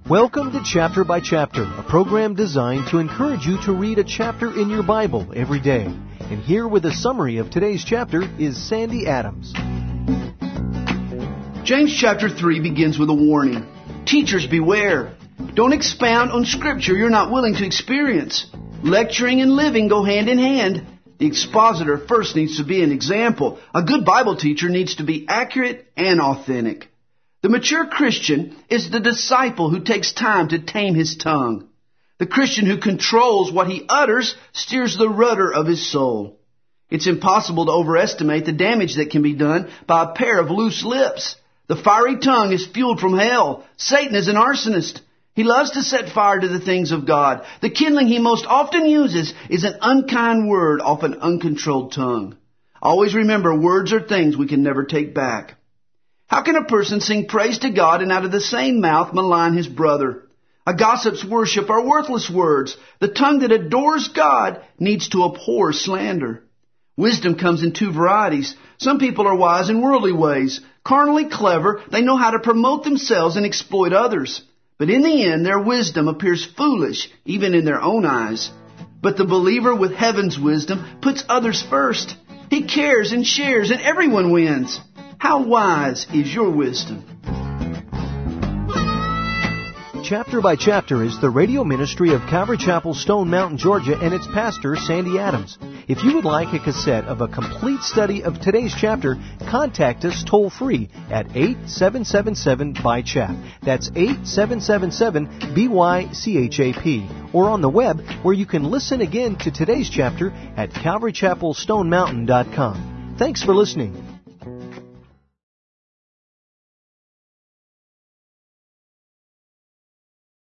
Welcome to Chapter by Chapter, a program designed to encourage you to read a chapter in your Bible every day. And here with a summary of today's chapter is Sandy Adams. James chapter 3 begins with a warning. Teachers, beware. Don't expound on Scripture you're not willing to experience. Lecturing and living go hand in hand. The expositor first needs to be an example. A good Bible teacher needs to be accurate and authentic. The mature Christian is the disciple who takes time to tame his tongue. The Christian who controls what he utters steers the rudder of his soul. It's impossible to overestimate the damage that can be done by a pair of loose lips. The fiery tongue is fueled from hell. Satan is an arsonist. He loves to set fire to the things of God. The kindling he most often uses is an unkind word off an uncontrolled tongue. Always remember, words are things we can never take back. How can a person sing praise to God and out of the same mouth malign his brother? A gossip's worship are worthless words. The tongue that adores God needs to abhor slander. Wisdom comes in two varieties. Some people are wise in worldly ways. Carnally clever, they know how to promote themselves and exploit others. But in the end, their wisdom appears foolish, even in their own eyes. But the believer with heaven's wisdom puts others first. He cares and shares, and everyone wins. How wise is your wisdom? Chapter by Chapter is the radio ministry of Calvary Chapel, Stone Mountain, Georgia, and its pastor, Sandy Adams. If you would like a cassette of a complete study of today's chapter, contact us toll-free at 8777-BY-CHAP. That's 8777-BY-CHAP. Or on the web, where you can listen again to today's chapter at calvarychapelstonemountain.com. Thanks for listening.